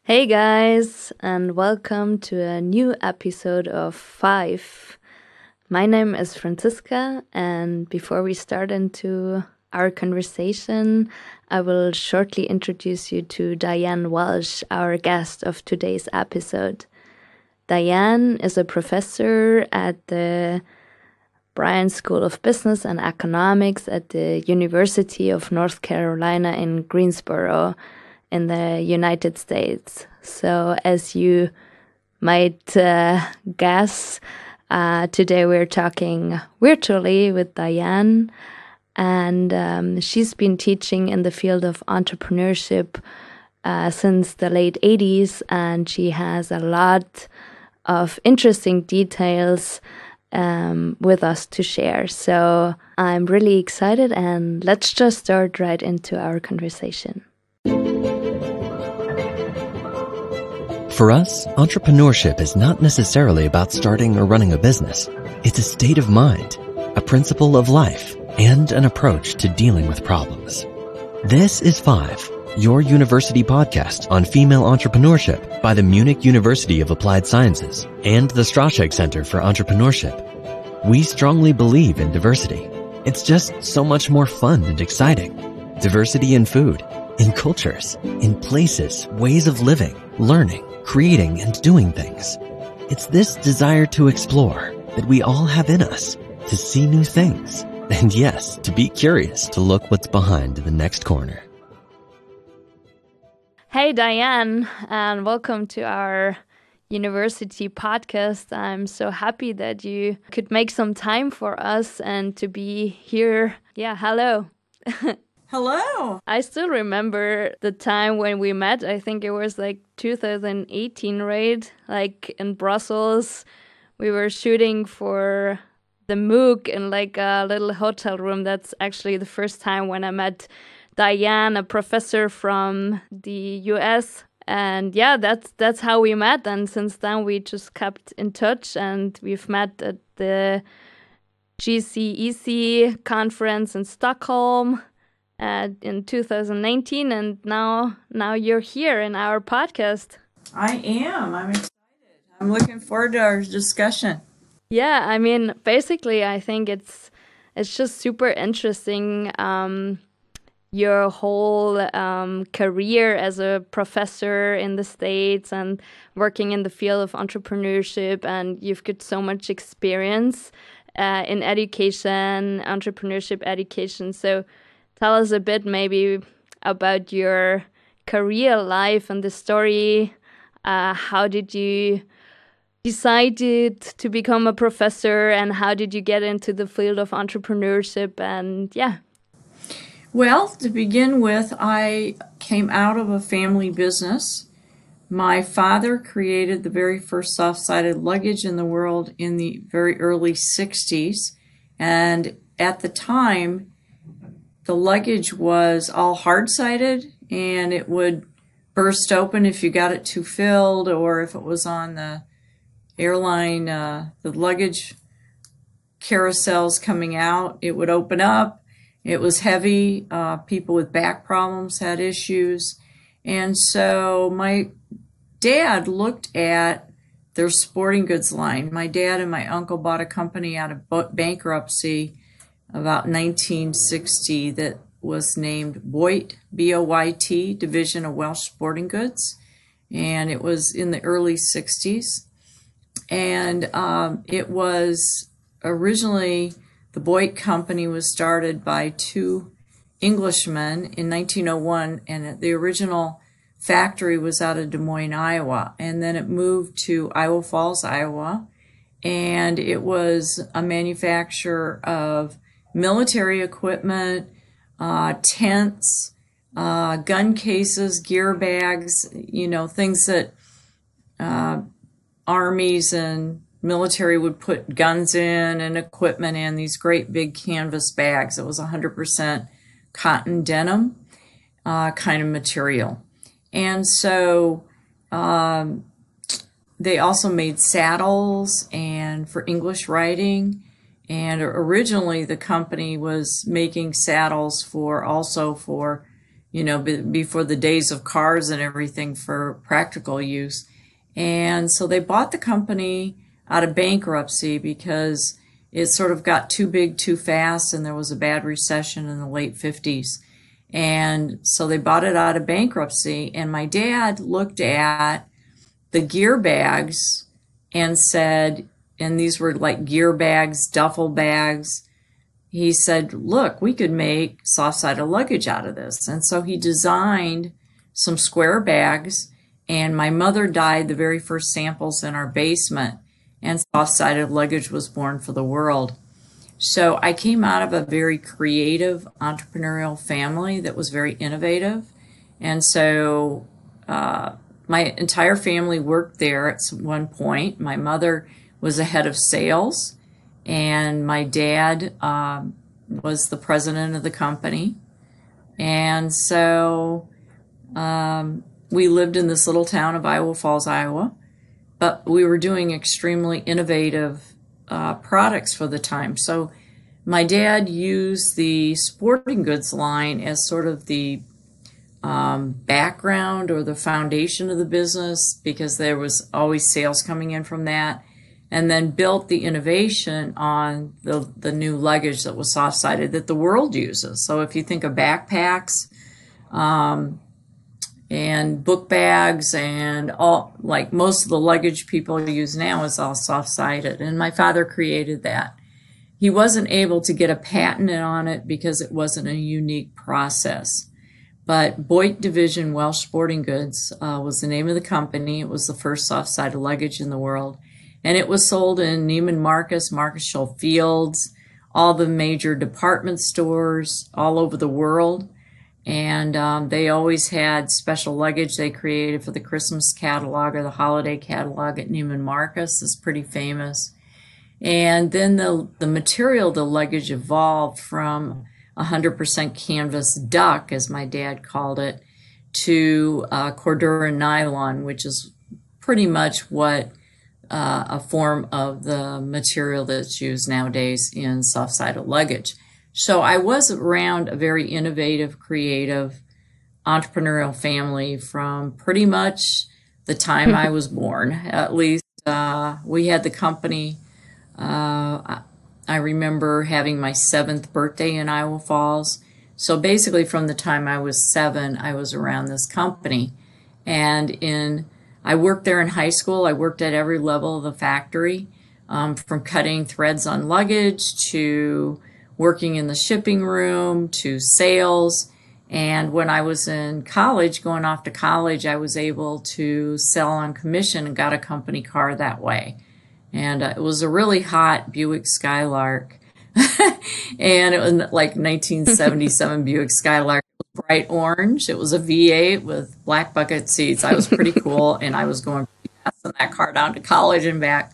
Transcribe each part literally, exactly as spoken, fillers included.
Hey guys, and welcome to a new episode of Five. My name is Franziska, and before we start into our conversation, I will shortly introduce you to Diane Walsh, our guest of today's episode. Diane is a professor at the Bryan School of Business and Economics at the University of North Carolina in Greensboro in the United States. So as you might uh, guess, uh, today we're talking virtually with Diane, and um, she's been teaching in the field of entrepreneurship uh, since the late eighties, and she has a lot of interesting details um, with us to share. So I'm really excited, and let's just start right into our conversation. For us, entrepreneurship is not necessarily about starting or running a business. It's a state of mind, a principle of life, and an approach to dealing with problems. This is Five, your university podcast on female entrepreneurship by the Munich University of Applied Sciences and the Straschek Center for Entrepreneurship. We strongly believe in diversity. It's just so much more fun and exciting. Diversity in food, in cultures, in places, ways of living, learning, creating, and doing things. It's this desire to explore that we all have in us, to see new things, and yes, to be curious to look what's behind the next corner. Hey Diane, and welcome to our university podcast. I'm so happy that you could make some time for us and to be here. Yeah, hello. Hello. I still remember the time when we met. I think it was like two thousand eighteen, right? Like in Brussels. We were shooting for the MOOC in like a little hotel room. That's actually the first time when I met Diane, a professor from the U S. And yeah, that's that's how we met. And since then we just kept in touch, and we've met at the G C E C conference in Stockholm Uh, in two thousand nineteen, and now now you're here in our podcast. I am. I'm excited. I'm looking forward to our discussion. Yeah, I mean, basically, I think it's it's just super interesting. Um, your whole um, career as a professor in the States and working in the field of entrepreneurship, and you've got so much experience uh, in education, entrepreneurship education. So tell us a bit maybe about your career life and the story. Uh, how did you decide to become a professor, and how did you get into the field of entrepreneurship? And yeah. Well, to begin with, I came out of a family business. My father created the very first soft-sided luggage in the world in the very early sixties. And at the time, the luggage was all hard-sided, and it would burst open if you got it too filled, or if it was on the airline, uh, the luggage carousels coming out, it would open up. It was heavy. Uh, people with back problems had issues. And so my dad looked at their sporting goods line. My dad and my uncle bought a company out of bankruptcy about nineteen sixty that was named Boyt, B O Y T, Division of Welsh Sporting Goods. And it was in the early sixties. And um, it was originally, the Boyt Company was started by two Englishmen in nineteen oh one, and the original factory was out of Des Moines, Iowa. And then it moved to Iowa Falls, Iowa. And it was a manufacturer of military equipment, uh, tents, uh, gun cases, gear bags, you know, things that uh, armies and military would put guns in and equipment in, these great big canvas bags. It was one hundred percent cotton denim uh, kind of material. And so um, they also made saddles and for English writing. And originally the company was making saddles for also for you know, b- before the days of cars and everything for practical use. And so they bought the company out of bankruptcy because it sort of got too big too fast, and there was a bad recession in the late fifties. And so they bought it out of bankruptcy. And my dad looked at the gear bags and said, and these were like gear bags, duffel bags. He said, look, we could make soft-sided luggage out of this. And so he designed some square bags, and my mother dyed the very first samples in our basement, and soft-sided luggage was born for the world. So I came out of a very creative entrepreneurial family that was very innovative. And so uh, my entire family worked there at one point. My mother was the head of sales, and my dad um, was the president of the company. And so um, we lived in this little town of Iowa Falls, Iowa, but we were doing extremely innovative uh, products for the time. So my dad used the sporting goods line as sort of the um, background or the foundation of the business, because there was always sales coming in from that, and then built the innovation on the, the new luggage that was soft-sided that the world uses. So if you think of backpacks, um, and book bags and all, like most of the luggage people use now is all soft-sided. And my father created that. He wasn't able to get a patent on it because it wasn't a unique process. But Boyd Division Welsh Sporting Goods uh, was the name of the company. It was the first soft-sided luggage in the world. And it was sold in Neiman Marcus, Marcus Schofields, all the major department stores all over the world. And um, they always had special luggage they created for the Christmas catalog or the holiday catalog at Neiman Marcus. It's pretty famous. And then the, the material of the luggage evolved from one hundred percent canvas duck, as my dad called it, to uh, Cordura nylon, which is pretty much what uh, a form of the material that's used nowadays in soft-sided luggage. So I was around a very innovative, creative, entrepreneurial family from pretty much the time I was born. At least uh, we had the company. Uh, I remember having my seventh birthday in Iowa Falls. So basically from the time I was seven, I was around this company. And in I worked there in high school. I worked at every level of the factory, um, from cutting threads on luggage to working in the shipping room to sales. And when I was in college, going off to college, I was able to sell on commission and got a company car that way. And uh, it was a really hot Buick Skylark. And it was like nineteen seventy-seven Buick Skylark. It was bright orange. It was a V eight with black bucket seats. I was pretty cool, and I was going pretty fast in that car down to college and back.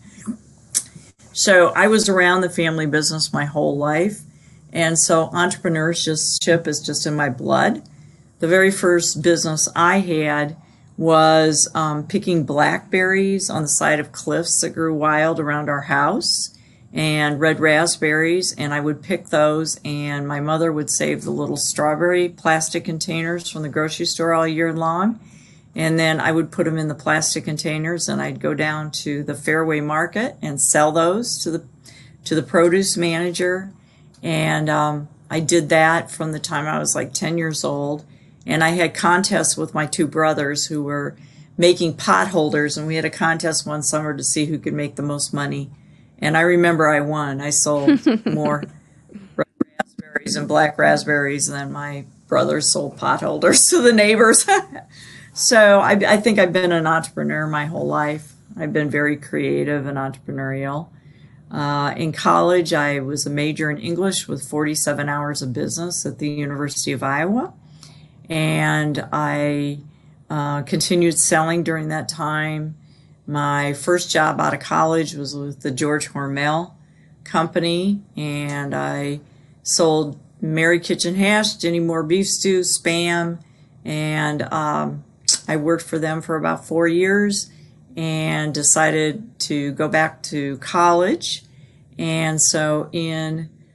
So I was around the family business my whole life. And so entrepreneurship is just in my blood. The very first business I had was um, picking blackberries on the side of cliffs that grew wild around our house, and red raspberries, and I would pick those, and my mother would save the little strawberry plastic containers from the grocery store all year long, and then I would put them in the plastic containers, and I'd go down to the Fairway Market and sell those to the to the produce manager. And um, I did that from the time I was like ten years old. And I had contests with my two brothers who were making pot holders. And we had a contest one summer to see who could make the most money. And I remember I won. I sold more red raspberries and black raspberries than my brothers sold pot holders to the neighbors. So I, I think I've been an entrepreneur my whole life. I've been very creative and entrepreneurial. Uh, in college, I was a major in English with forty-seven hours of business at the University of Iowa. And I uh, continued selling during that time. My first job out of college was with the George Hormel Company, and I sold Mary Kitchen Hash, Jenny Moore Beef Stew, Spam, and um, I worked for them for about four years. And decided to go back to college. And so in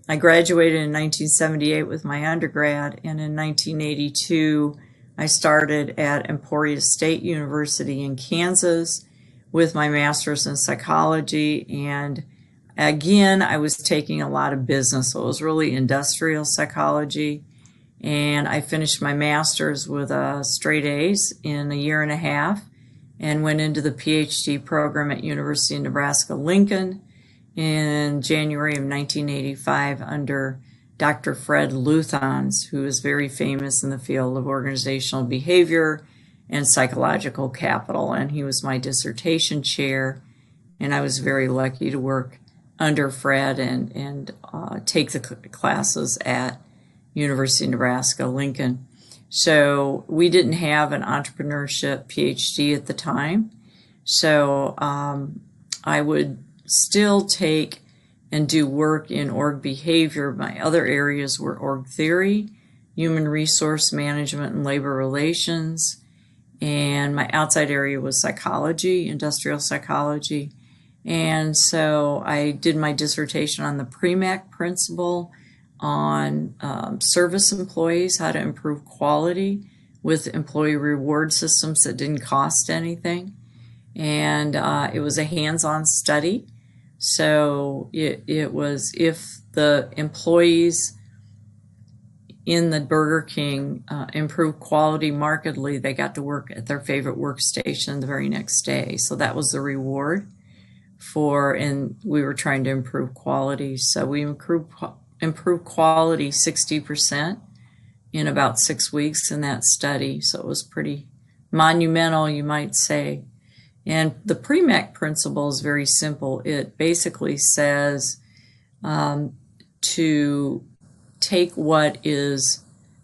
I graduated in nineteen seventy-eight with my undergrad, and in nineteen eighty-two, I started at Emporia State University in Kansas with my master's in psychology. And again, I was taking a lot of business, so it was really industrial psychology. And I finished my master's with uh, straight A's in a year and a half and went into the PhD program at University of Nebraska-Lincoln in January of nineteen eighty-five under Doctor Fred Luthans, who is very famous in the field of organizational behavior and psychological capital. And he was my dissertation chair, and I was very lucky to work under Fred and, and uh, take the classes at University of Nebraska-Lincoln. So we didn't have an entrepreneurship PhD at the time. So um, I would still take and do work in org behavior. My other areas were org theory, human resource management and labor relations, and my outside area was psychology, industrial psychology. And so I did my dissertation on the PREMAC principle on um, service employees, how to improve quality with employee reward systems that didn't cost anything. And uh, it was a hands-on study. So it, it was if the employees in the Burger King uh, improved quality markedly, they got to work at their favorite workstation the very next day. So that was the reward for, and we were trying to improve quality. So we improved, improved quality sixty percent in about six weeks in that study. So it was pretty monumental, you might say. And the PREMAC principle is very simple. It basically says um, to take what is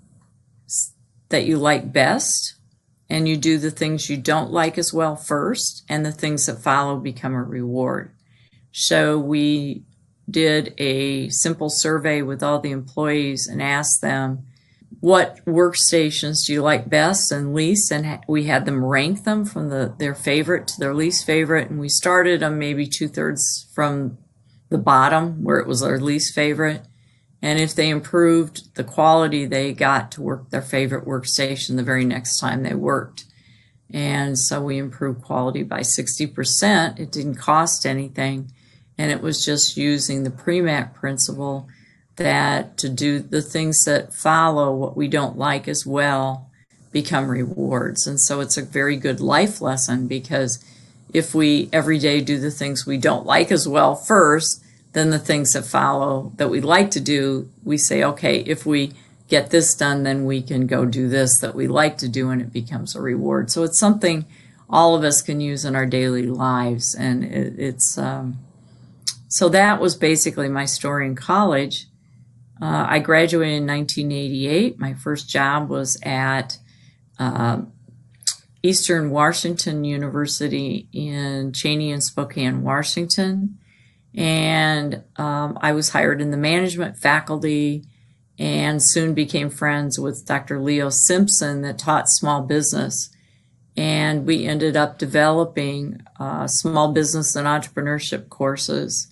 that you like best, and you do the things you don't like as well first, and the things that follow become a reward. So we did a simple survey with all the employees and asked them, what workstations do you like best and least? And ha- we had them rank them from the their favorite to their least favorite. And we started them maybe two-thirds from the bottom, where it was their least favorite. And if they improved the quality, they got to work their favorite workstation the very next time they worked. And so we improved quality by sixty percent. It didn't cost anything. And it was just using the PREMAC principle that to do the things that follow what we don't like as well become rewards. And so it's a very good life lesson, because if we every day do the things we don't like as well first, then the things that follow that we like to do, we say, okay, if we get this done, then we can go do this that we like to do, and it becomes a reward. So it's something all of us can use in our daily lives. And it, it's um, so that was basically my story in college. Uh, I graduated in nineteen eighty-eight. My first job was at uh, Eastern Washington University in Cheney and Spokane, Washington. And um, I was hired in the management faculty and soon became friends with Doctor Leo Simpson that taught small business. And we ended up developing uh, small business and entrepreneurship courses.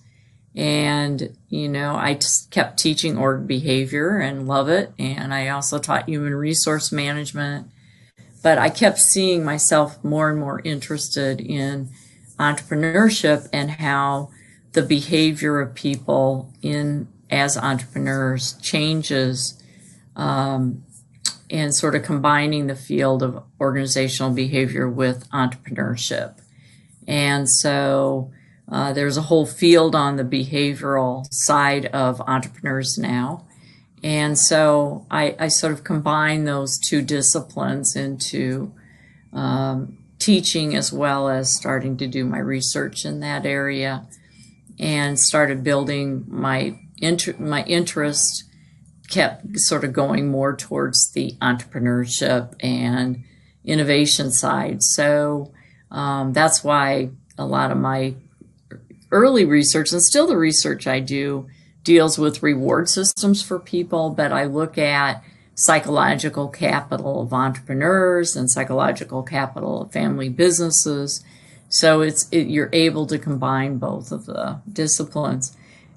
And, you know, I just kept teaching org behavior and love it. And I also taught human resource management. But I kept seeing myself more and more interested in entrepreneurship and how the behavior of people in as entrepreneurs changes, um, and sort of combining the field of organizational behavior with entrepreneurship. And so Uh, there's a whole field on the behavioral side of entrepreneurs now. And so I, I sort of combine those two disciplines into um, teaching, as well as starting to do my research in that area, and started building my, inter- my interest, kept sort of going more towards the entrepreneurship and innovation side. So um, that's why a lot of my early research, and still the research I do, deals with reward systems for people, but I look at psychological capital of entrepreneurs and psychological capital of family businesses. So it's it, you're able to combine both of the disciplines.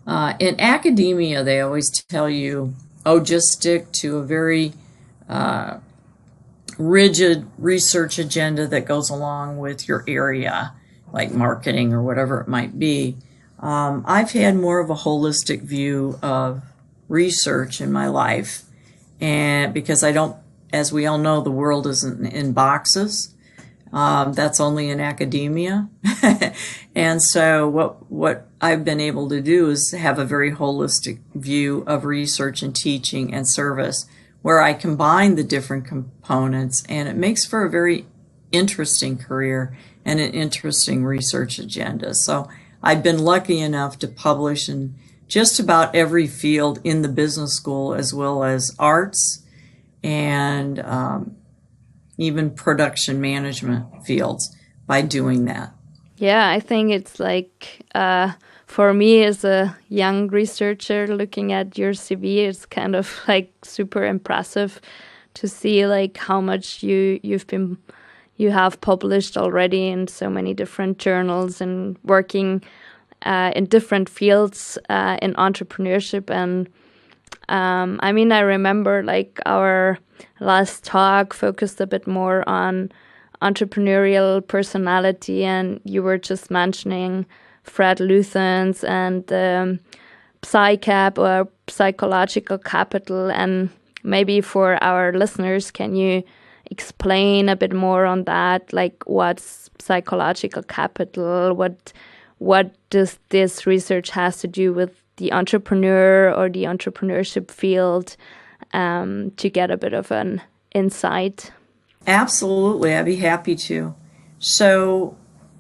Uh, in academia, they always tell you, oh, just stick to a very uh, rigid research agenda that goes along with your area, like marketing or whatever it might be. Um, I've had more of a holistic view of research in my life, and because I don't, as we all know, the world isn't in boxes. Um, that's only in academia. And so what what I've been able to do is have a very holistic view of research and teaching and service, where I combine the different components, and it makes for a very interesting career and an interesting research agenda. So I've been lucky enough to publish in just about every field in the business school, as well as arts and um, even production management fields by doing that. Yeah, I think it's like, uh, for me as a young researcher looking at your C V, it's kind of like super impressive to see like how much you, you've been, you have published already in so many different journals and working uh, in different fields uh, in entrepreneurship. And um, I mean, I remember like our last talk focused a bit more on entrepreneurial personality, and you were just mentioning Fred Luthans and um, PsyCap, or psychological capital. And maybe for our listeners, can you explain a bit more on that? Like, what's psychological capital? What what does this research has to do with the entrepreneur or the entrepreneurship field, um, to get a bit of an insight? Absolutely, I'd be happy to. So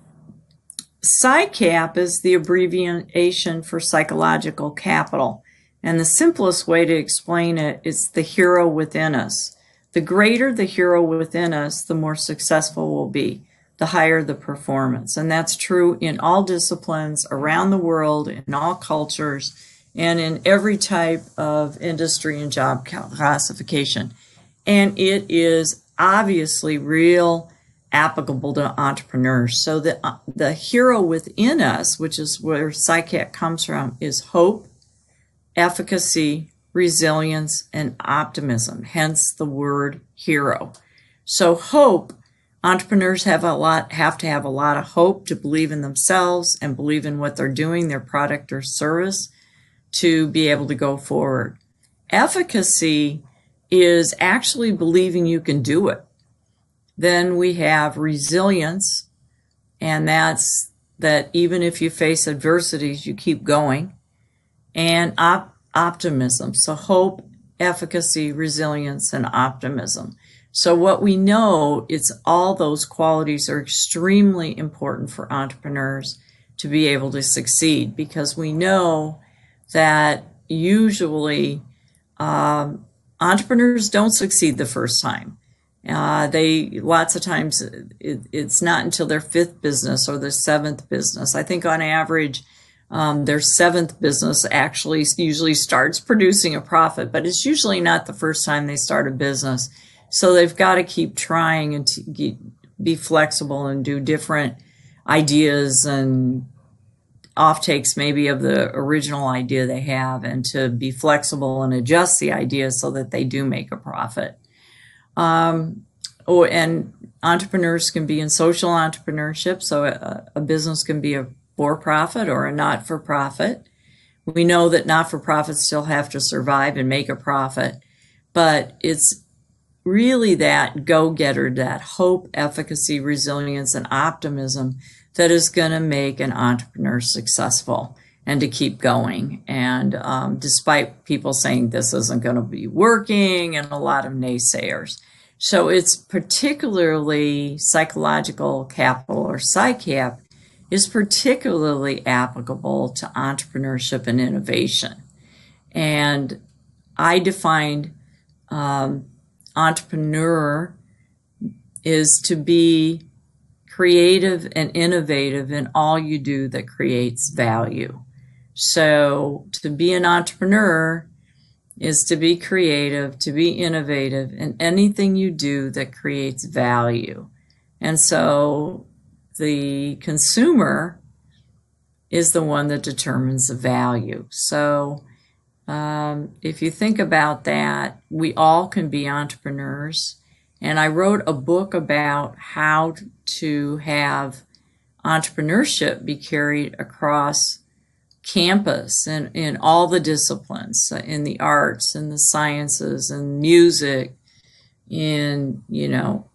PsyCap is the abbreviation for psychological capital. And the simplest way to explain it is the hero within us. The greater the hero within us, the more successful we'll be, the higher the performance. And that's true in all disciplines around the world, in all cultures, and in every type of industry and job classification. And it is obviously real applicable to entrepreneurs. So the, the hero within us, which is where PsyCap comes from, is hope, efficacy, resilience, and optimism, hence the word hero. So hope, entrepreneurs have a lot, have to have a lot of hope to believe in themselves and believe in what they're doing, their product or service, to be able to go forward. Efficacy is actually believing you can do it. Then we have resilience, and that's that even if you face adversities, you keep going. And op- optimism. So hope, efficacy, resilience, and optimism. So what we know is all those qualities are extremely important for entrepreneurs to be able to succeed, because we know that usually um, entrepreneurs don't succeed the first time. Uh, they lots of times it, it's not until their fifth business or their seventh business. I think on average, um, their seventh business actually usually starts producing a profit, but it's usually not the first time they start a business. So they've got to keep trying and to be flexible and do different ideas and offtakes maybe of the original idea they have, and to be flexible and adjust the idea so that they do make a profit. Um, oh, and entrepreneurs can be in social entrepreneurship. So a, a business can be a for-profit or a not-for-profit. We know that not-for-profits still have to survive and make a profit, but it's really that go-getter, that hope, efficacy, resilience, and optimism that is going to make an entrepreneur successful and to keep going. And um, despite people saying this isn't going to be working and a lot of naysayers. So it's particularly psychological capital, or PsyCap, is particularly applicable to entrepreneurship and innovation. And I defined um, entrepreneur is to be creative and innovative in all you do that creates value. So to be an entrepreneur is to be creative, to be innovative in anything you do that creates value. And so the consumer is the one that determines the value. So um, if you think about that, we all can be entrepreneurs. And I wrote a book about how to have entrepreneurship be carried across campus and in all the disciplines, in the arts and the sciences and music, in, you know,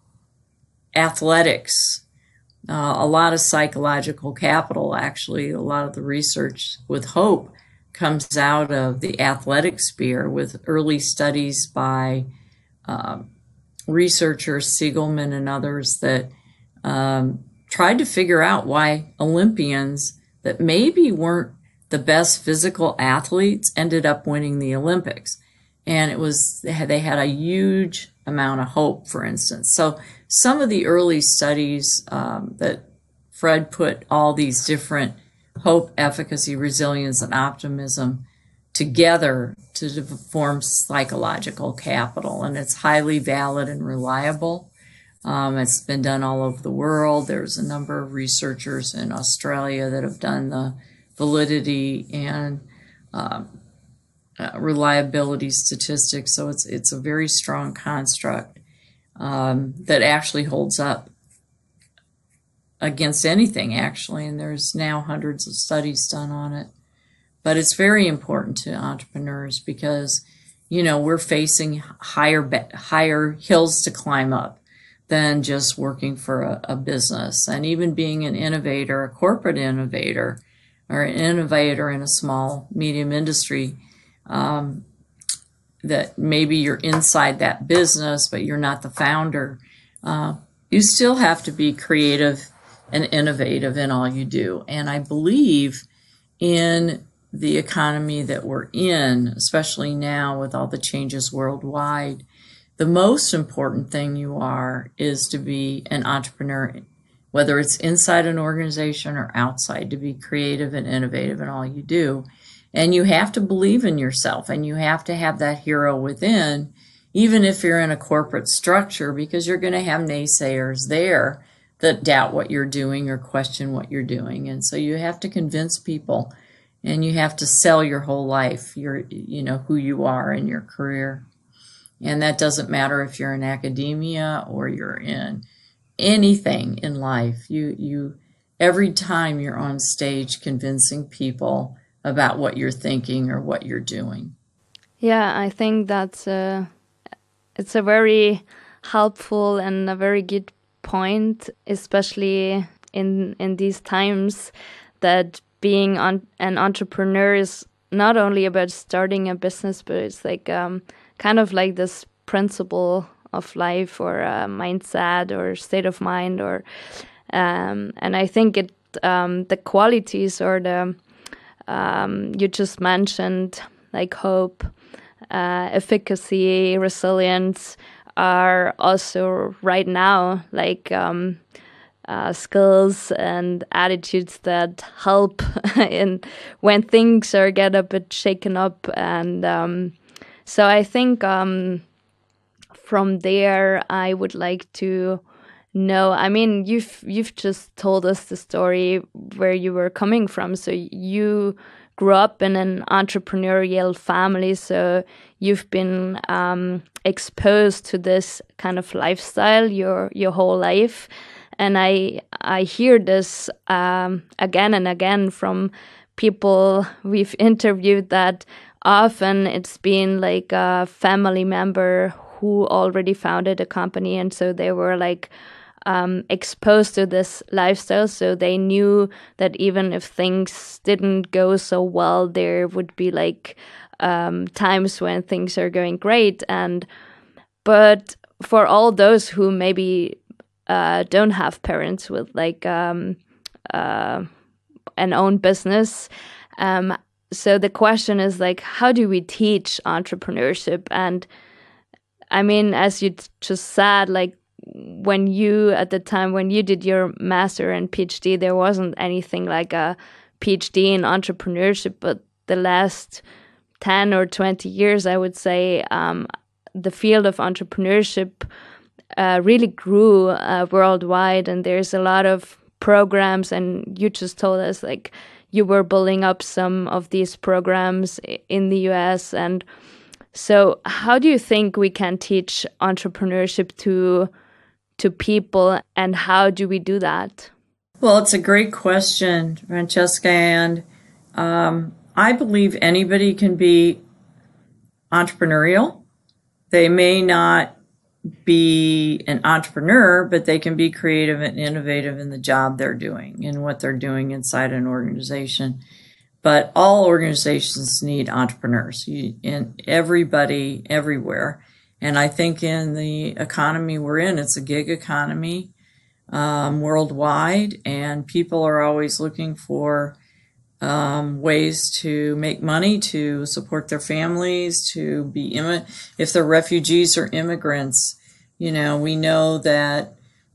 athletics, uh, a lot of psychological capital. Actually, a lot of the research with HOPE comes out of the athletic sphere, with early studies by um, researchers, Siegelman and others, that um, tried to figure out why Olympians that maybe weren't the best physical athletes ended up winning the Olympics. And it was, they had, they had a huge amount of hope, for instance. So some of the early studies um, that Fred put all these different hope, efficacy, resilience, and optimism together to form psychological capital. And it's highly valid and reliable. Um, it's been done all over the world. There's a number of researchers in Australia that have done the validity and um, uh, reliability statistics. So it's it's a very strong construct um, that actually holds up against anything, actually. And there's now hundreds of studies done on it. But it's very important to entrepreneurs because, you know, we're facing higher higher hills to climb up than just working for a, a business. And even being an innovator, a corporate innovator, or an innovator in a small, medium industry, um, that maybe you're inside that business, but you're not the founder. Uh, you still have to be creative and innovative in all you do. And I believe in the economy that we're in, especially now with all the changes worldwide, the most important thing you are is to be an entrepreneur, whether it's inside an organization or outside, to be creative and innovative in all you do. And you have to believe in yourself, and you have to have that hero within, even if you're in a corporate structure, because you're going to have naysayers there that doubt what you're doing or question what you're doing. And so you have to convince people, and you have to sell your whole life, your, you know, who you are in your career. And that doesn't matter if you're in academia or you're in anything in life. You, you, every time you're on stage convincing people about what you're thinking or what you're doing. Yeah, I think that's a, it's a very helpful and a very good point, especially in in these times, that being on, an entrepreneur is not only about starting a business, but it's like um, kind of like this principle of life or a mindset or state of mind, or um, and I think it um, the qualities or the um, you just mentioned, like hope, uh, efficacy, resilience, are also right now like um, uh, skills and attitudes that help in when things are get a bit shaken up. And um, so I think um, from there I would like to know, I mean, you've you've just told us the story where you were coming from. So you grew up in an entrepreneurial family, so you've been um, exposed to this kind of lifestyle your your whole life. And I I hear this um, again and again from people we've interviewed, that often it's been like a family member who already founded a company, and so they were like Um, exposed to this lifestyle, so they knew that even if things didn't go so well, there would be like um, times when things are going great. And but for all those who maybe uh, don't have parents with like um, uh, an own business, um, so the question is like, how do we teach entrepreneurship? And I mean, as you just said, like, when you, at the time when you did your master and PhD, there wasn't anything like a PhD in entrepreneurship, but the last ten or twenty years, I would say, um, the field of entrepreneurship uh, really grew uh, worldwide, and there's a lot of programs, and you just told us, like, you were building up some of these programs in the U S. And so how do you think we can teach entrepreneurship to to people, and how do we do that? Well, it's a great question, Francesca, and um, I believe anybody can be entrepreneurial. They may not be an entrepreneur, but they can be creative and innovative in the job they're doing and what they're doing inside an organization. But all organizations need entrepreneurs, you, and everybody everywhere. And I think in the economy we're in, it's a gig economy um, worldwide, and people are always looking for um, ways to make money, to support their families, to be, immi- if they're refugees or immigrants. You know, we know that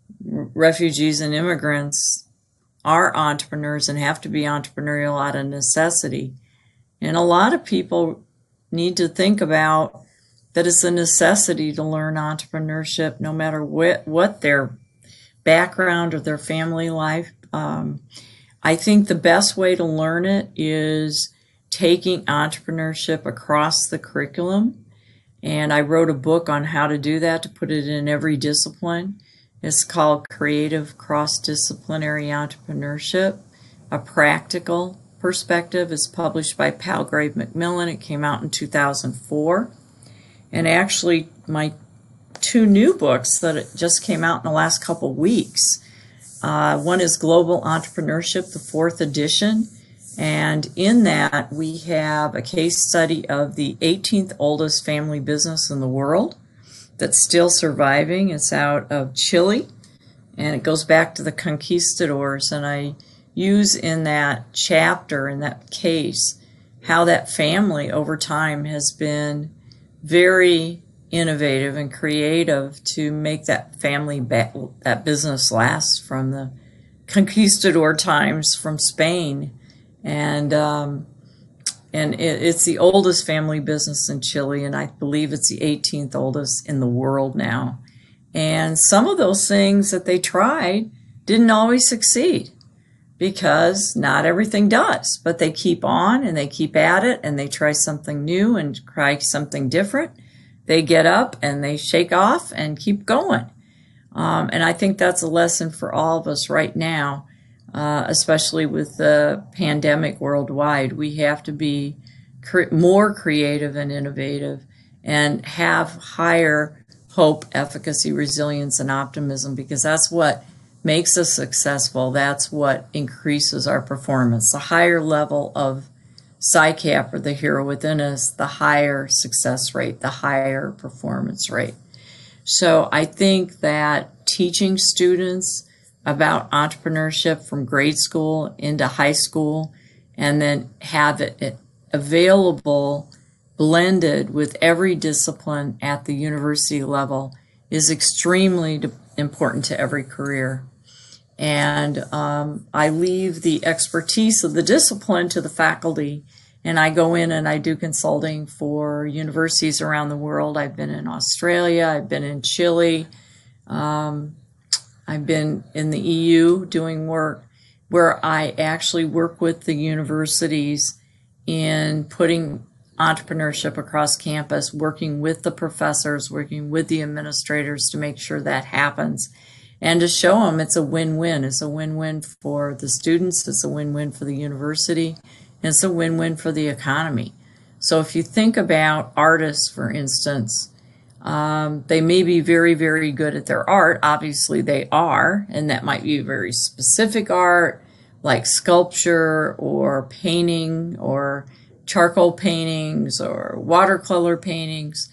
refugees and immigrants are entrepreneurs and have to be entrepreneurial out of necessity. And a lot of people need to think about that it's a necessity to learn entrepreneurship, no matter what, what their background or their family life. Um, I think the best way to learn it is taking entrepreneurship across the curriculum. And I wrote a book on how to do that, to put it in every discipline. It's called Creative Cross-Disciplinary Entrepreneurship, a practical perspective. It's published by Palgrave Macmillan. It came out in two thousand four. And actually, my two new books that just came out in the last couple weeks. Uh, one is Global Entrepreneurship, the fourth edition. And in that, we have a case study of the eighteenth oldest family business in the world that's still surviving. It's out of Chile, and it goes back to the conquistadors. And I use in that chapter, in that case, how that family over time has been very innovative and creative to make that family, ba- that business last from the conquistador times from Spain. And um, and it, it's the oldest family business in Chile, and I believe it's the eighteenth oldest in the world now. And some of those things that they tried didn't always succeed, because not everything does. But they keep on, and they keep at it, and they try something new and try something different. They get up and they shake off and keep going. Um, and I think that's a lesson for all of us right now. Uh, especially with the pandemic worldwide, we have to be cre- more creative and innovative and have higher hope, efficacy, resilience, and optimism, because that's what makes us successful. That's what increases our performance. The higher level of S I C A P, or the hero within us, the higher success rate, the higher performance rate. So I think that teaching students about entrepreneurship from grade school into high school, and then have it available, blended with every discipline at the university level, is extremely important to every career. And um, I leave the expertise of the discipline to the faculty, and I go in and I do consulting for universities around the world. I've been in Australia, I've been in Chile, um, I've been in the E U doing work where I actually work with the universities in putting entrepreneurship across campus, working with the professors, working with the administrators to make sure that happens, and to show them it's a win-win. It's a win-win for the students, it's a win-win for the university, and it's a win-win for the economy. So if you think about artists, for instance, Um, they may be very, very good at their art. Obviously, they are, and that might be very specific art, like sculpture or painting or charcoal paintings or watercolor paintings.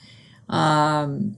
Um,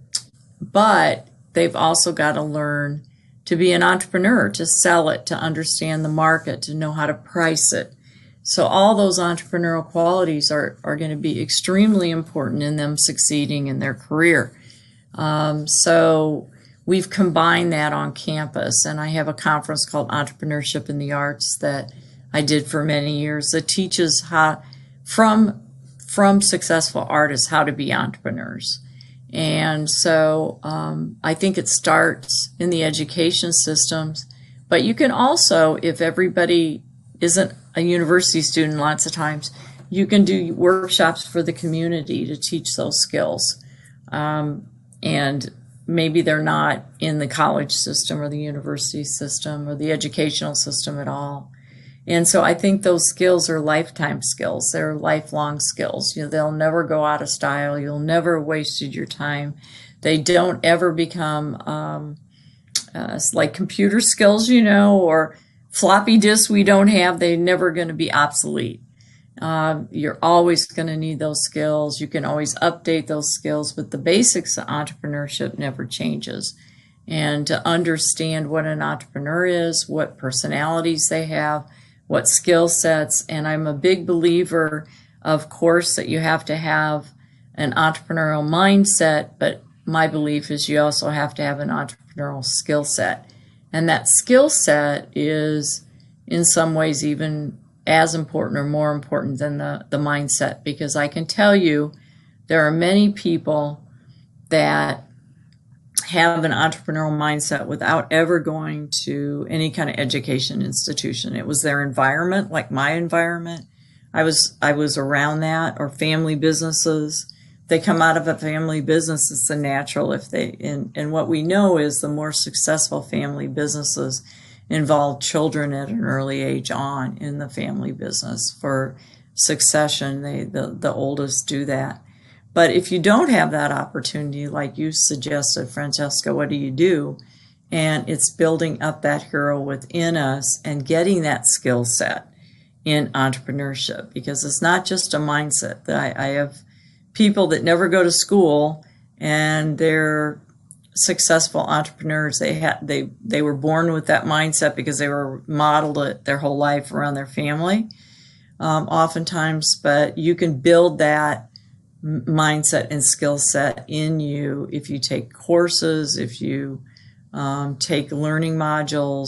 but they've also got to learn to be an entrepreneur, to sell it, to understand the market, to know how to price it. So all those entrepreneurial qualities are, are going to be extremely important in them succeeding in their career. Um, so we've combined that on campus, and I have a conference called Entrepreneurship in the Arts that I did for many years that teaches how, from, from successful artists, how to be entrepreneurs. And so um, I think it starts in the education systems, but you can also, if everybody isn't a university student lots of times, you can do workshops for the community to teach those skills. Um, and maybe they're not in the college system or the university system or the educational system at all. And so I think those skills are lifetime skills. They're lifelong skills. You know, they'll never go out of style. You'll never have wasted your time. They don't ever become um, uh, like computer skills, you know, or floppy disks we don't have. They're never going to be obsolete. Uh, you're always going to need those skills. You can always update those skills, but the basics of entrepreneurship never changes. And to understand what an entrepreneur is, what personalities they have, what skill sets, and I'm a big believer, of course, that you have to have an entrepreneurial mindset, but my belief is you also have to have an entrepreneurial skill set. And that skill set is in some ways even as important or more important than the, the mindset, because I can tell you there are many people that have an entrepreneurial mindset without ever going to any kind of education institution. It was their environment, like my environment. I was I was around that, or family businesses. They come out of a family business, it's the natural. If they and, and what we know is the more successful family businesses involve children at an early age on in the family business for succession. They the, the oldest do that. But if you don't have that opportunity, like you suggested, Francesca, what do you do? And it's building up that hero within us and getting that skill set in entrepreneurship, because it's not just a mindset. I, I have people that never go to school and they're successful entrepreneurs. They had they they were born with that mindset because they were modeled it their whole life around their family, um, oftentimes. But you can build that mindset and skill set in you if you take courses, if you um, take learning modules,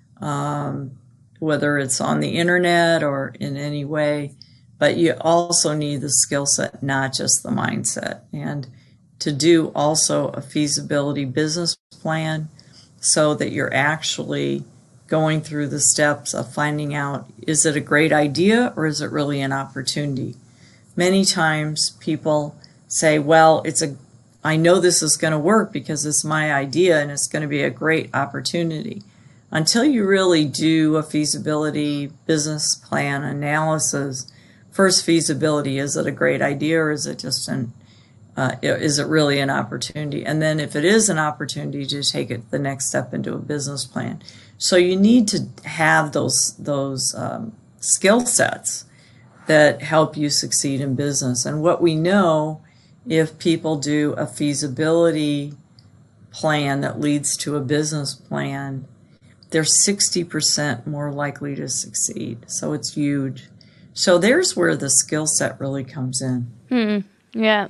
um, whether it's on the internet or in any way. But you also need the skill set, not just the mindset. And to do also a feasibility business plan so that you're actually going through the steps of finding out, is it a great idea or is it really an opportunity? Many times people say, well, it's a, I know this is going to work because it's my idea and it's going to be a great opportunity. Until you really do a feasibility business plan analysis, first feasibility, is it a great idea or is it just an, uh, is it really an opportunity? And then if it is an opportunity, to take it the next step into a business plan. So you need to have those, those um, skill sets that help you succeed in business. And what we know, if people do a feasibility plan that leads to a business plan, they're sixty percent more likely to succeed. So it's huge. So there's where the skill set really comes in. Hmm. Yeah.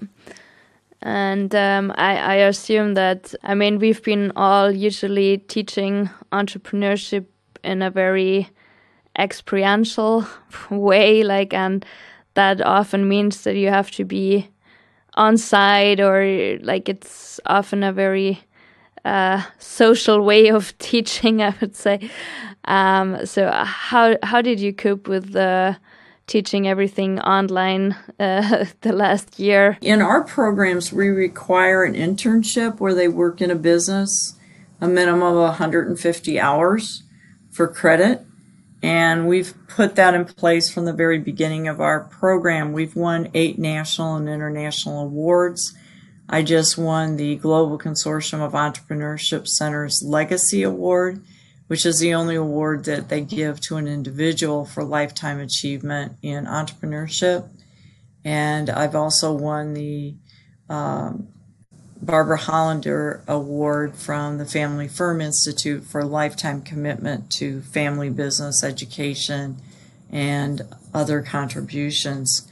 And um, I, I assume that, I mean, we've been all usually teaching entrepreneurship in a very experiential way, like, and that often means that you have to be on site, or like it's often a very uh, social way of teaching, I would say. Um, so how how did you cope with the teaching everything online uh, the last year? In our programs, we require an internship where they work in a business, a minimum of one hundred fifty hours for credit. And we've put that in place from the very beginning of our program. We've won eight national and international awards. I just won the Global Consortium of Entrepreneurship Centers Legacy Award, which is the only award that they give to an individual for lifetime achievement in entrepreneurship. And I've also won the um, Barbara Hollander Award from the Family Firm Institute for lifetime commitment to family business education and other contributions.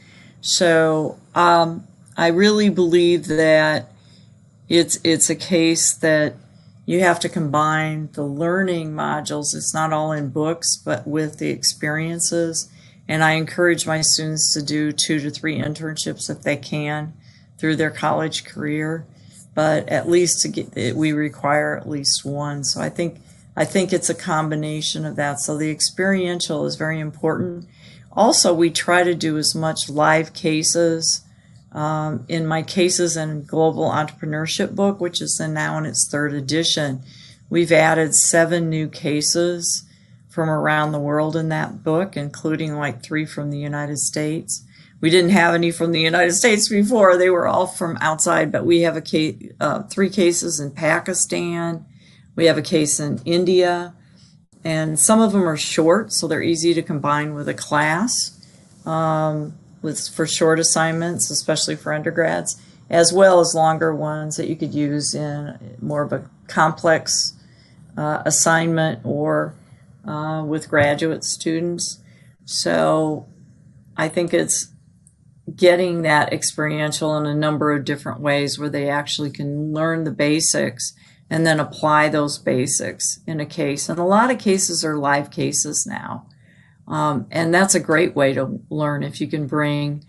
So um, I really believe that it's it's a case that you have to combine the learning modules. It's not all in books, but with the experiences. And I encourage my students to do two to three internships if they can through their college career. But at least to get, we require at least one. So I think I think it's a combination of that. So the experiential is very important. Also, we try to do as much live cases. Um, in my Cases and Global Entrepreneurship book, which is in now in its third edition, we've added seven new cases from around the world in that book, including like three from the United States. We didn't have any from the United States before. They were all from outside, but we have a case, uh, three cases in Pakistan. We have a case in India, and some of them are short, so they're easy to combine with a class. Um, with for short assignments, especially for undergrads, as well as longer ones that you could use in more of a complex uh, assignment or uh, with graduate students. So I think it's getting that experiential in a number of different ways where they actually can learn the basics and then apply those basics in a case. And a lot of cases are live cases now. Um, and that's a great way to learn if you can bring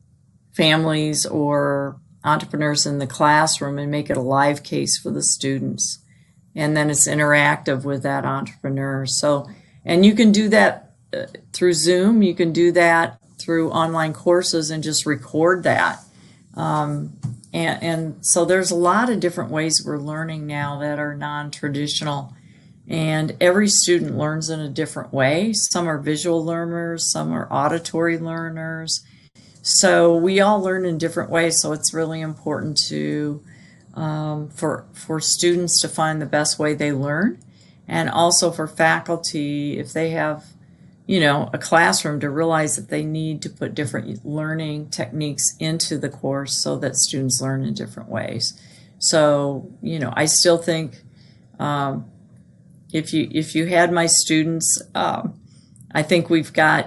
families or entrepreneurs in the classroom and make it a live case for the students. And then it's interactive with that entrepreneur. So, and you can do that uh, through Zoom. You can do that through online courses and just record that. Um, and, and so there's a lot of different ways we're learning now that are non-traditional. And every student learns in a different way. Some are visual learners, some are auditory learners. So we all learn in different ways. So it's really important to um, for for students to find the best way they learn, and also for faculty, if they have, you know, a classroom, to realize that they need to put different learning techniques into the course so that students learn in different ways. So, you know, I still think. Um, If you if you had my students, um, I think we've got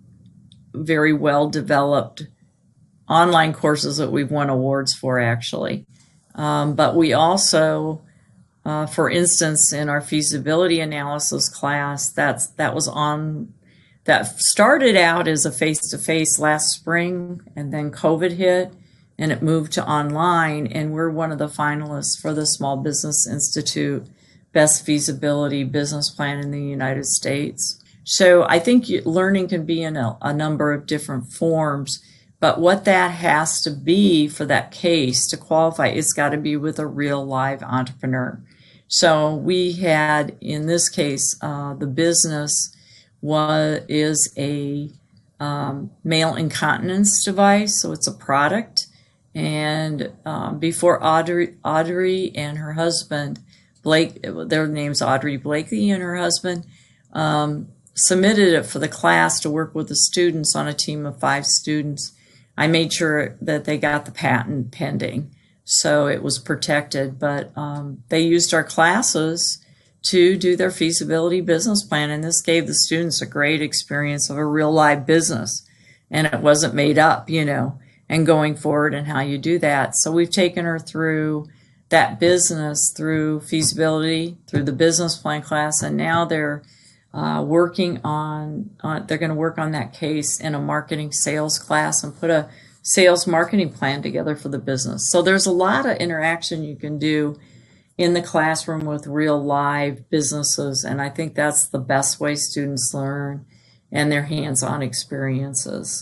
very well developed online courses that we've won awards for, actually. Um, but we also, uh, for instance, in our feasibility analysis class, that's that was on that started out as a face-to-face last spring, and then COVID hit, and it moved to online. And we're one of the finalists for the Small Business Institute Best Feasibility Business Plan in the United States. So I think learning can be in a, a number of different forms, but what that has to be for that case to qualify, it's got to be with a real live entrepreneur. So we had, in this case, uh, the business was is a um, male incontinence device, so it's a product. And um, before Audrey, Audrey and her husband, Blake, their name's Audrey Blakely and her husband, um, submitted it for the class to work with the students on a team of five students. I made sure that they got the patent pending, so it was protected. But um, they used our classes to do their feasibility business plan, and this gave the students a great experience of a real live business, and it wasn't made up, you know, and going forward and how you do that. So we've taken her through that business, through feasibility, through the business plan class, and now they're uh, working on, on they're going to work on that case in a marketing sales class and put a sales marketing plan together for the business. So there's a lot of interaction you can do in the classroom with real live businesses, and I think that's the best way students learn, and their hands-on experiences.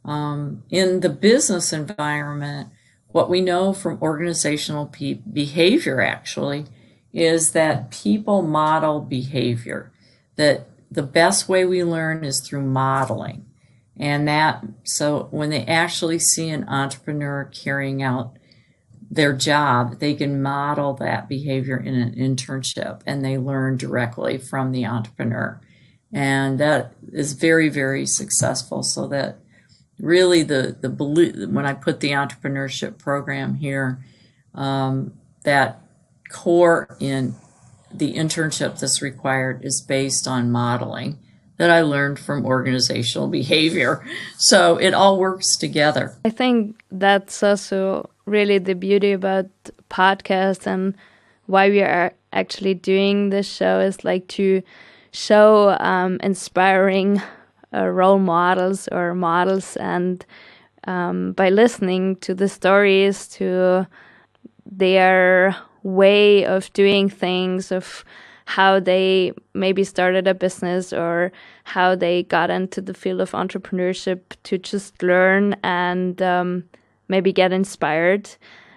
Um, in the business environment, what we know from organizational pe- behavior actually is that people model behavior, that the best way we learn is through modeling. And that, so when they actually see an entrepreneur carrying out their job, they can model that behavior in an internship, and they learn directly from the entrepreneur. And that is very, very successful, so that really the, the belief, when I put the entrepreneurship program here, um, that core in the internship that's required is based on modeling that I learned from organizational behavior. So it all works together. I think that's also really the beauty about podcasts, and why we are actually doing this show is like to show um, inspiring uh, role models or models, and um, by listening to the stories, to their way of doing things, of how they maybe started a business or how they got into the field of entrepreneurship to just learn and um, maybe get inspired.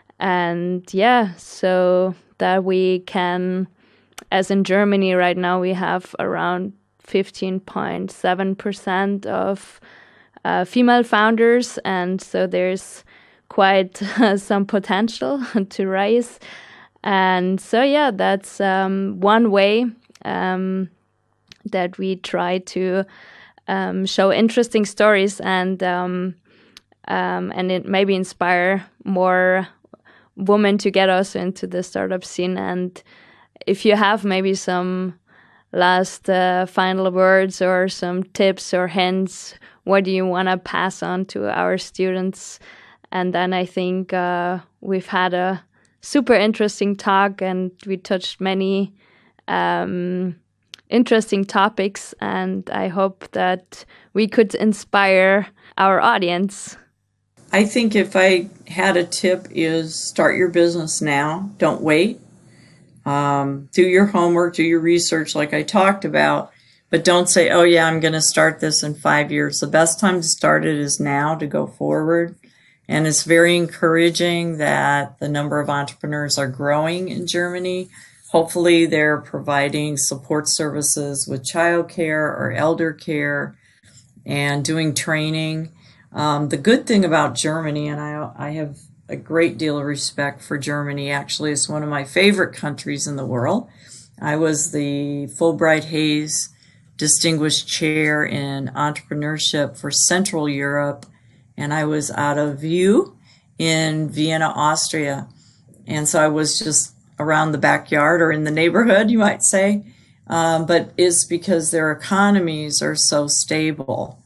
And yeah, so that we can, as in Germany right now, we have around fifteen point seven percent of uh, female founders. And so there's quite uh, some potential to rise. And so, yeah, that's um, one way um, that we try to um, show interesting stories and um, um, and it maybe inspire more women to get also into the startup scene. And if you have maybe some last uh, final words or some tips or hints, what do you want to pass on to our students? And then I think uh, we've had a super interesting talk and we touched many um, interesting topics, and I hope that we could inspire our audience. I think if I had a tip is start your business now. Don't wait. Um, do your homework, do your research like I talked about, but don't say, oh yeah, I'm going to start this in five years. The best time to start it is now, to go forward. And it's very encouraging that the number of entrepreneurs are growing in Germany. Hopefully they're providing support services with childcare or elder care and doing training. Um, the good thing about Germany, and I, I have a great deal of respect for Germany. Actually, it's one of my favorite countries in the world. I was the Fulbright Hays Distinguished Chair in Entrepreneurship for Central Europe, and I was out of V U in Vienna, Austria. And so I was just around the backyard or in the neighborhood, you might say. Um, but it's because their economies are so stable.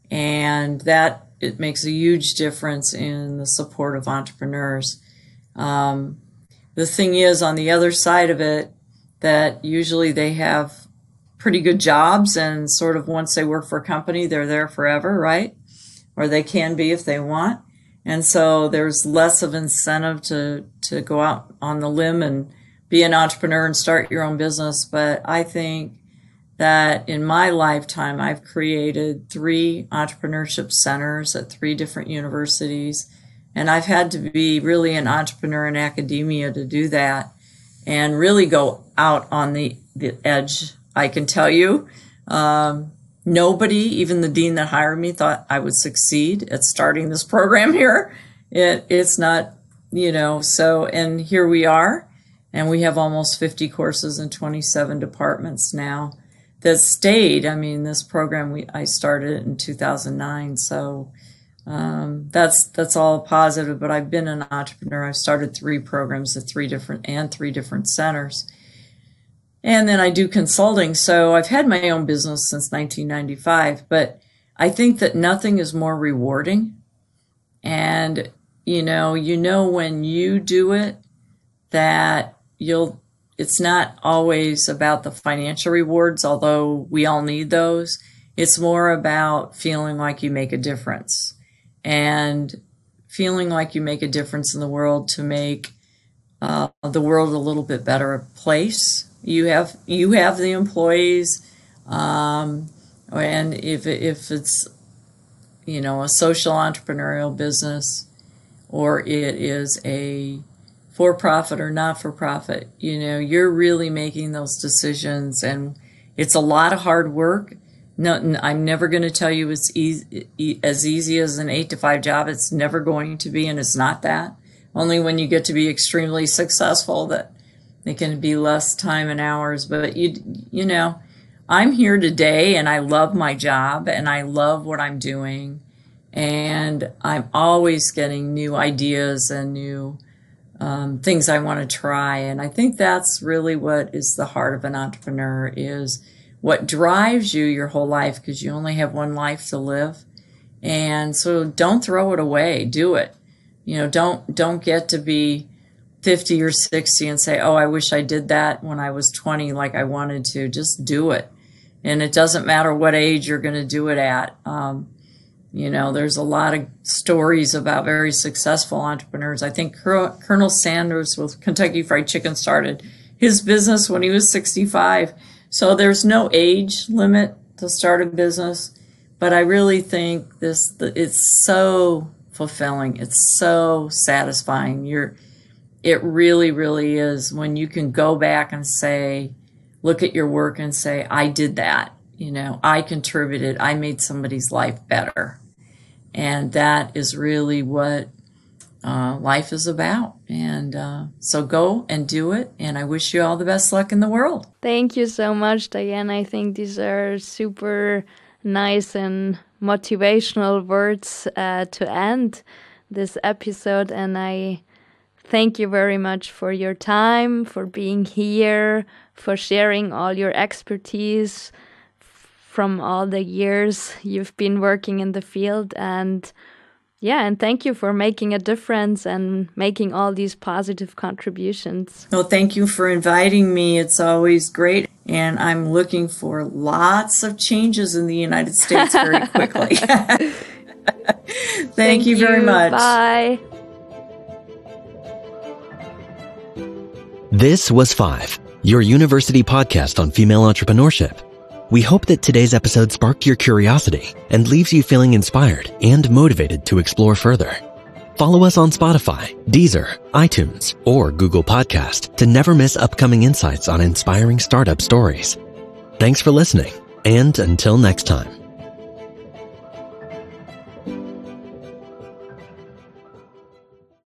And that it makes a huge difference in the support of entrepreneurs. Um, the thing is, on the other side of it, that usually they have pretty good jobs, and sort of once they work for a company, they're there forever, right? Or they can be if they want. And so there's less of incentive to, to go out on the limb and be an entrepreneur and start your own business. But I think that in my lifetime, I've created three entrepreneurship centers at three different universities. And I've had to be really an entrepreneur in academia to do that and really go out on the, the edge, I can tell you. Um, nobody, even the dean that hired me, thought I would succeed at starting this program here. It, it's not, you know, so, and here we are. And we have almost fifty courses in twenty-seven departments now that stayed. I mean, this program, we I started it in two thousand nine, so um, that's that's all positive. But I've been an entrepreneur. I've started three programs at three different and three different centers, and then I do consulting. So I've had my own business since nineteen ninety-five. But I think that nothing is more rewarding, and you know, you know when you do it that you'll. It's not always about the financial rewards, although we all need those. It's more about feeling like you make a difference and feeling like you make a difference in the world to make uh, the world a little bit better place. You have you have the employees, um, and if if it's you know a social entrepreneurial business, or it is a for-profit or not-for-profit, you know, you're really making those decisions, and it's a lot of hard work. No, I'm never going to tell you it's easy, as easy as an eight to five job. It's never going to be, and it's not that. Only when you get to be extremely successful that it can be less time and hours. But you, you know, I'm here today, and I love my job, and I love what I'm doing, and I'm always getting new ideas and new Um, things I want to try. And I think that's really what is the heart of an entrepreneur, is what drives you your whole life, because you only have one life to live. And so don't throw it away. Do it. You know, don't, don't get to be fifty or sixty and say, oh, I wish I did that when I was twenty like I wanted to. Just do it. And it doesn't matter what age you're going to do it at. Um, You know, there's a lot of stories about very successful entrepreneurs. I think Colonel Sanders with Kentucky Fried Chicken started his business when he was sixty-five. So there's no age limit to start a business, but I really think this, it's so fulfilling. It's so satisfying. You're, it really, really is when you can go back and say, look at your work and say, I did that. You know, I contributed. I made somebody's life better. And that is really what uh, life is about. And uh, so go and do it. And I wish you all the best luck in the world. Thank you so much, Diane. I think these are super nice and motivational words uh, to end this episode. And I thank you very much for your time, for being here, for sharing all your expertise from all the years you've been working in the field. And yeah, and thank you for making a difference and making all these positive contributions. Well, thank you for inviting me. It's always great. And I'm looking for lots of changes in the United States very quickly. thank, thank you very you. much. Bye. This was Five, your university podcast on female entrepreneurship. We hope that today's episode sparked your curiosity and leaves you feeling inspired and motivated to explore further. Follow us on Spotify, Deezer, iTunes, or Google Podcast to never miss upcoming insights on inspiring startup stories. Thanks for listening, and until next time.